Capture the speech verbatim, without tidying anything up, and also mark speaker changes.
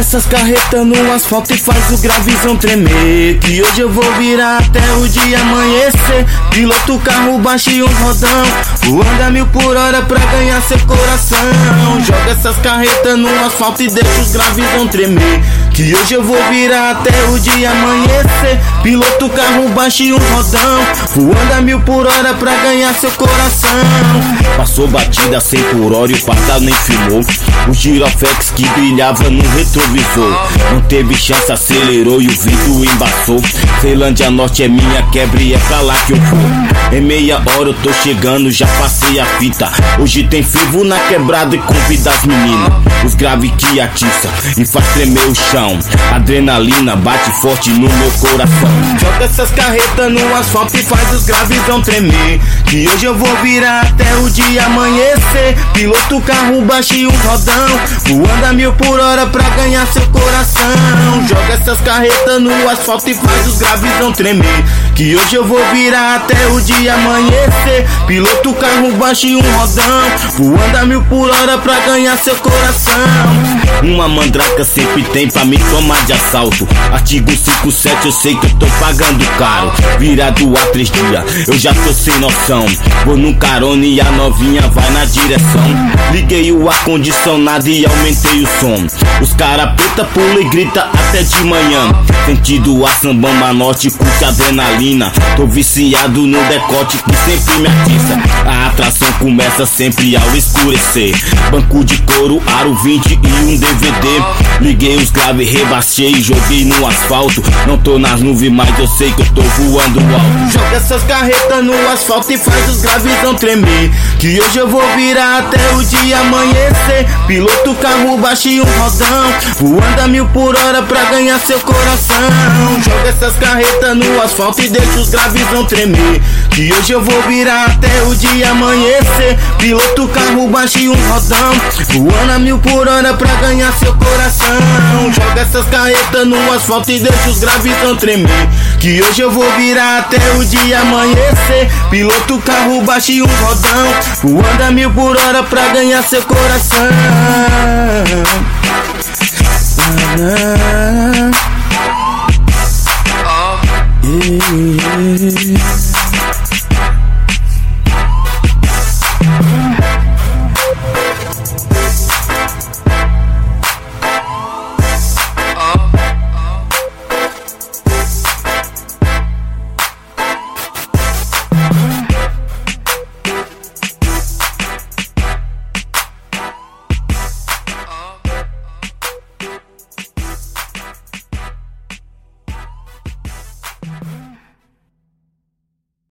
Speaker 1: essas carretas no asfalto e faz o gravizão tremer. Que hoje eu vou virar até o dia amanhecer. Piloto o carro baixo e um rodão, voando a mil por hora pra ganhar seu coração. Joga essas carretas no asfalto e deixa os gravizão tremer. Que hoje eu vou virar até o dia amanhecer. Piloto o carro baixo e um rodão, voando a mil por hora pra ganhar seu coração.
Speaker 2: Passou batida cem por hora e o passado nem filmou. O giroflex que brilhava no retrovisor não teve chance, acelerou e o vidro embaçou. Ceilândia Norte é minha quebra e é pra lá que eu vou. Em meia hora eu tô chegando, já passei a fita. Hoje tem fervo na quebrada e convida as meninas. Os graves que atiça e faz tremer o chão. Adrenalina bate forte no meu coração.
Speaker 1: Joga essas carretas no asfalto e faz os gravizão tremer. Que hoje eu vou virar até o dia amanhecer. Piloto o carro baixo e um rodão, voando a mil por hora pra ganhar seu coração. Joga essas carretas no asfalto e faz os gravizão tremer. Que hoje eu vou virar até o dia amanhecer. Piloto o carro baixo e um rodão, voando a mil por hora pra ganhar seu coração.
Speaker 2: Uma mandraca sempre tem pra me tomar de assalto. Artigo cinquenta e sete eu sei que eu tô pagando caro. Virado há três dias, eu já tô sem noção. Vou no carona e a novinha vai na direção. Liguei o ar-condicionado e aumentei o som. Os cara preta pula e grita até de manhã. Sentido a sambamba norte, curte adrenalina. Tô viciado no decote que sempre me atiça. A atração começa sempre ao escurecer. Banco de couro, aro vinte e um D V D. Liguei os graves, rebaixei e joguei no asfalto. Não tô nas nuvens, mas eu sei que eu tô voando alto.
Speaker 1: Joga essas carretas no asfalto e faz os gravizão tremer. Que hoje eu vou virar até o dia amanhecer. Piloto o carro baixo e um rodão, voando a mil por hora pra ganhar seu coração. Joga essas carretas no asfalto e deixa os gravizão tremer. Que hoje eu vou virar até o dia amanhecer. Piloto o carro baixo e um rodão, voando a mil por hora pra ganhar seu coração. Joga essas carretas no asfalto e deixa os gravizão tremer. Que hoje eu vou virar até o dia amanhecer. Piloto o carro baixo e um rodão, voando a mil por hora pra ganhar seu coração.